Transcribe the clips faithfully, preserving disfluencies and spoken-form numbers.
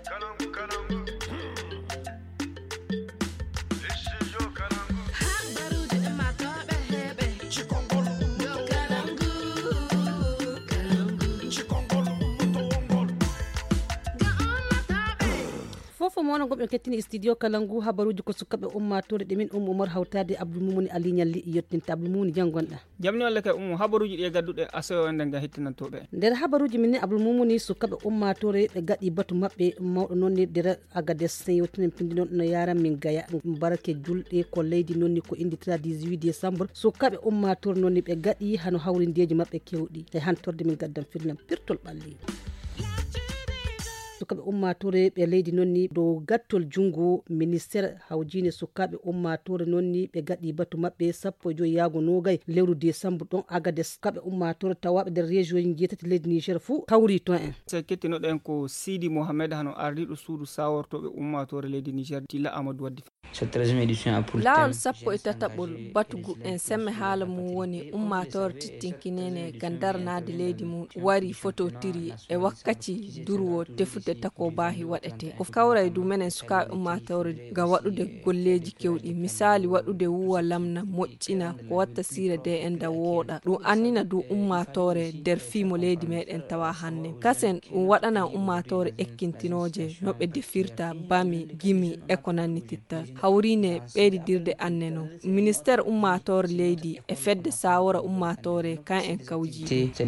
fofo mo wona gombe kettini studio Kalangu habaruji ko sukabe ummatore de min um Umar hawtade Abdou Mumuni Ali Nyalli yottinta Abdou Mumuni jangonda jamni walla kay um habaruji de gaddude asayo nden ga hittinantobe der habaruji minni Abdou Mumuni sukabe ummatore be gadi batu mabbe mawdo nonni der Agades sen yottinen pindi non no yaram min gaya barake julde ko leydi nonni ko indi dix-huit décembre sukabe ummatore nonni be gadi hano hawrindeji mabbe kewdi e hantorde min gaddam firnam pirtol balli sukabe ummatore be leydi nonni do gattol jungo ministère hawjine sukabe ummatore nonni be gadi batu mabbe sappo joyi yago nogay lewru décembre don Agades sukabe ummatore tawabe der région jetati leydi Niger fu kawri to en se kettino den ko Sidi Mohamed hano ardido suudu sawortobe ummatore leydi Niger tilla Amadou Waddi lawol sappo e tataɓol batugu en semme haala mum woni ummatore tittinkinene gandarnade leydi mum wari photo tiri e wakkati durwo tefude tako bahi waɗete ko kawray du menen sukaɓe ummatore ga waɗude golleji kewɗi misali waɗude wuwa lamna moƴƴina ko watta sira de en da wooɗa ɗum annina du ummatore nder fimo leydi meɗen tawa hanne kasen ɗum waɗana ummatore ekkintinoje no ɓe defirta bami gimi e ko nannititta hawrine ɓeydidirde anneno ministére ummatore leydi e fedde sawora ummatore kan en kawji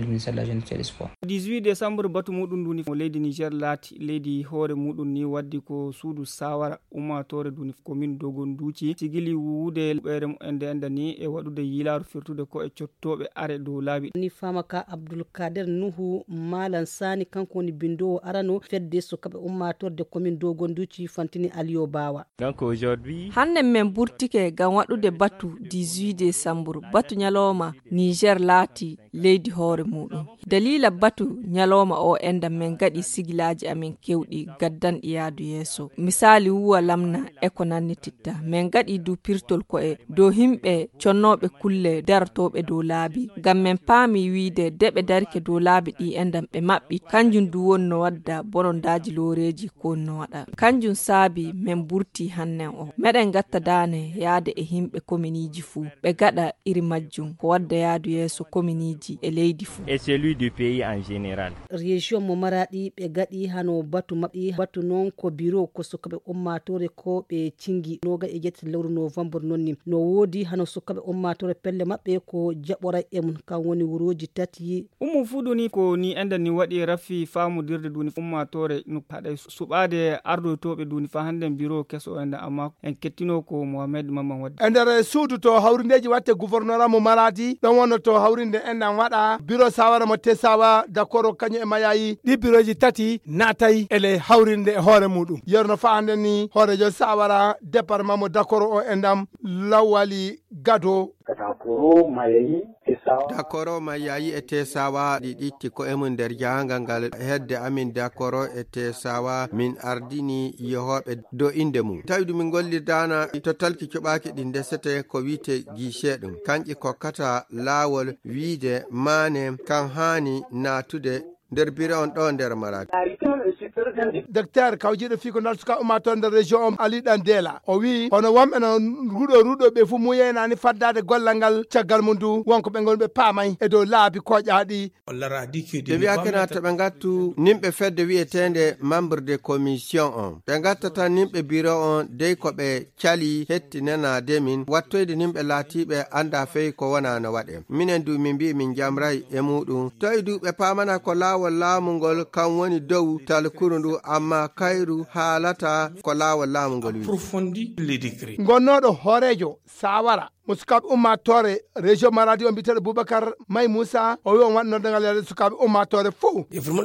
dix-huit décembre batu mudum duni ko leydi Niger lati leydi hoore mudum ni waddi ko suudu sawara ummatore duni commune dogon duuci sigili wuude ɓeere ende ende ni e waɗude yilaru firtude ko e cottoɓe are dow laabi ni famaka Abdoul Kader Nuhu Malan Sani kanko ni bindo arano fedde sukabe ummatore de commune dogon duuci fantini Aliyo Bawa donc aujourd'hui hanne men burtike gam waɗude batu dix-huit décembre batu nyaloma Niger laati leydi hoore mudum dalila batu nyaloma o enda men gadi sigilaji amen kewdi gaddan iyadu yeso misali wuwa lamna e ko nannititta men gadi du pirtol ko e do himbe connobe kulle dartobe do laabi gam men paami wiide debe darke do laabi di endam be mabbi kanjum du wonno wadda bonondaji loreji ko no wada kanjum saabi men burti hannen o meden gatta dane yaade e himbe kominiji fu be gada iri majjum ko wadda yaadu yeso kominiji e leydi fu et celui du pays en général région mo maradi be gadi hano batu mabbi batu non ko bureau ko sukabe ummatore ko be cingi noga e jetti lewru novembre nonni no wodi hano sukabe ummatore pelle mabbe ko jabora e mun kan woni wuroji tati umu fuduni ko ni enda ni wadi rafi faamu dirde duni ummatore no pade subade ardo tobe duni fa handen bureau keso enda amma en kettino ko Mohamed Maman waddi endere suudu to hawrindeji watte gouverneur mo maradi don wono to hawrinde endan wada bureau sawara mo tesawa d'accord kanyo e mayayi di bureau ji tati natay ele hawrinde hoore mudum yerno fa handen ni hoorejo sawara département mo d'accord o endam lawali gado dakoro mayayi dakoro mayayi e tesawa di ditti ko emun der jahangal ngal hedde amin dakoro e tesawa min ardini yehobe do inde mum tawdu min gollidana to talki cobaki din desete ko wite guichet dum kanji kokkata lawol wiide mane kan hani natude der bira on do der marade docteur kawjido fi ko nalsuka ummato nder région Ali Dandela o wi hono wambe no rudo rudo be fu muyena ni faddade gollangal tiagal mundu wonko be gonbe paamay e do laabi kojaadi de wiakena to be gattu nimbe fedde wietende membre de commission on be gattata nimbe bureau on de ko be cali hetti nana demin wattoyde nimbe laatibe anda fey ko wana no wade minen du min bi min jamray e mudum toy du be paamana ko lawol laamungol kan woni dow tal kurundu amma kayru halata ko lawol laamungol approfondi les décrets gonnodo horejo sawara muskab ummatore région maradi on bitel Boubacar May Moussa o wi on wadno dangal sukabe ummatore fu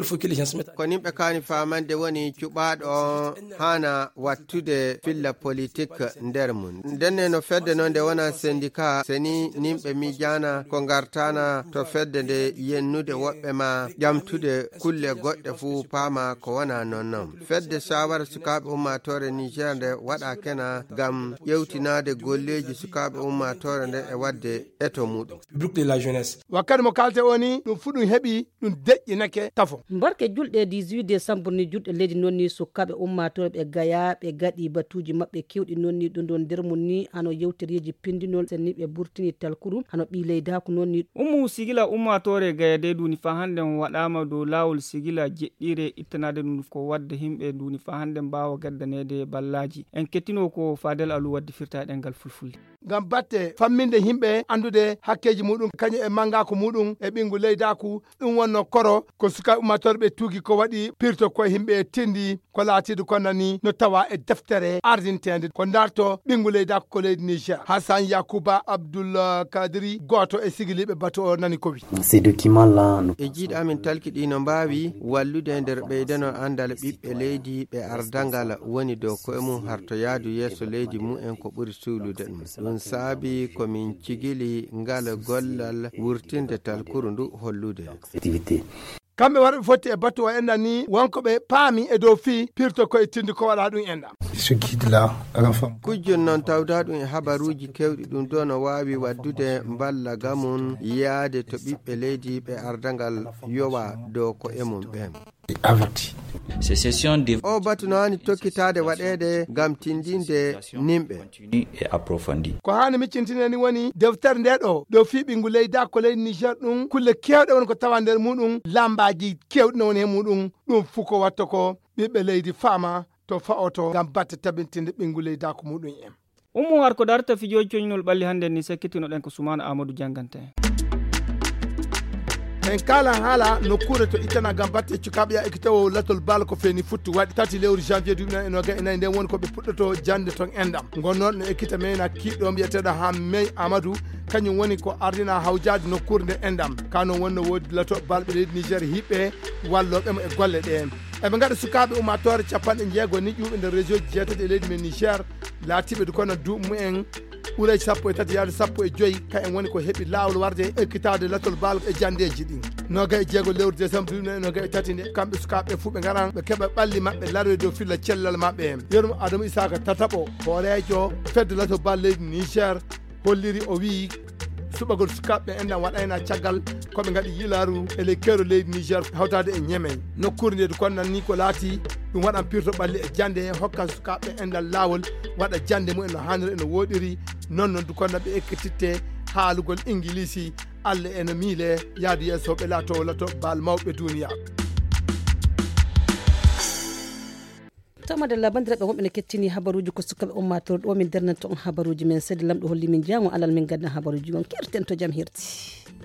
ko nimbe kani famande woni cubado hana wattude filla politique nder mun denne no fedde non de wona syndicat seni nimbe mi jana ko gartana to fedde de yennude wobbe ma jamtude kulle godde fu pama ko wana nonnon fedde sawara sukabe ummatore Niger de wada kena gam yewtinade golleji sukabe ummatore ummatore nde e wadde eto muɗum public de la jeunesse wakkati mo kalte oni ɗum fu ɗum heeɓi ɗum deƴƴinake tafo barke julɗe dix-huit décembre ni julɗe leydi nonni sukaɓe ummatore ɓe gaya ɓe gaɗi batuji mabɓe kewɗi nonni ɗum ɗon nder mum ni hano yewtereji pindinol sen ni ɓe burtini talkuɗum hano ɓi leydako nonni ummu sigila ummatore gayade duni fa hande waɗama dow lawol sigila jeɗɗire ittanade ɗum ko wadde himɓe duni fa hande mbawa gaddanede ballaji en kettino ko Fadel Alou waddi firta ɗengal fulfulde ngam batte famminde himɓe andude hakkeji muɗum kañum e mangako muɗum e ɓingu leydaku ɗum wonno koro ko suka ummatore ɓe tuugi ko waɗi pirto koye himɓe tendi ko laatiɗo konnani no tawa e deftere ardintede ko darto ɓingu leydaku ko leydi Niger. Hassan Yakuba Abdoul Kadiri goto e sigiliɓe bato o nani ko wi ces documents là e jiiɗi amin talkiɗi no mbawi wallude nder ɓeydano andal ɓiɓɓe leydi ɓe ardangal woni dow koye mum harto yaadu yeeso leydi mumen ko ɓuri suulude ɗum ɗum saabi komin cigili ngal gollal wurtinde talkuru ndu hollude kamɓe warɓe fotti e battu o enɗan ni wonko ɓe paami e dow fii pirto koye tindi ko waɗa ɗum enɗam kujjon noon tawda ɗum e habaruji kewɗi ɗum ɗo no wawi waddude mballa gamum yaade to ɓiɓɓe leydi ɓe ardangal yowa dow ko emum ɓen o batu no hani tokkitade waɗede gam tindinde nimɓe ko hani miccintineni woni deftere nde ɗo dow fii ɓingu leyda ko leydi Niger ɗum kulle kewɗe woni ko tawa nder muɗum lambaji kewɗi no woni he muɗum ɗum fuu ko watta ko ɓiɓɓe leydi faama to fa'oto gam batte tabintinde ɓingu leyda ko muɗum en ummu har ko darta fijoji coñinol ɓalli hande ni sakkitinoɗen ko Soumana Amadou Diangante en kala haala nokkure to ittana gam batte cukaɓe ya ekkitawo latol baalo ko feeni futti waɗi tati lewru janvier duuɓi nayyi e nogas e nayyi nden woni koɓe puɗɗoto jande ton enɗam gonnoon no ekkita mena kiɗɗo mbiyeteɗo ha Mey Amadou kañum woni ko ardina hawjade nokkure nde enɗam kanon wonno woodi latoɓe balɓe leydi Niger hiɓɓe walloɓemo e golle ɗe eɓe gaɗa sukaɓe ummatore capanɗe jeego ni ƴuɓe nder région ji jeetati e leydi men Niger laatiɓe du kono duuɓi mumen ɓuuray sappo e tati yaade sappo e joyyi ka en woni ko heeɓi lawol warde ekkitade latol baalo e jandeji ɗin noga e jeego lewru décembre duuɓi noga e tati nde kamɓe sukaɓe fuu ɓe garan ɓe keeɓa ɓalli mabɓe laroye dow filla cellal mabɓe en yerum Adama Isaka Tataɓo hoorejo fedde latol baalo leydi Niger holliri o wi suɓagol sukaɓe enɗam waɗayna caggal koɓe gaɗi yilaru ele kero leydi Niger hawtade e Ñemen nokkure nde konnan ni ko laati ɗum waɗan pirto ɓalli e jande hokka sukaɓe enɗal lawol waɗa jande mumen no hanniri eno woɗiri non noon du konna ɓe ekkititte haalugol ingilisi Allah ene miile yaadu yeeso ɓe laato lato baal mawɓe duniya tamade labandiraɓe wonɓe ne kettini habaruji ko sukaɓe ummatore ɗo min dernanta on habaruji men sedi lamɗo holli min jango alal min gadna habaruji on kerten to jaam hirti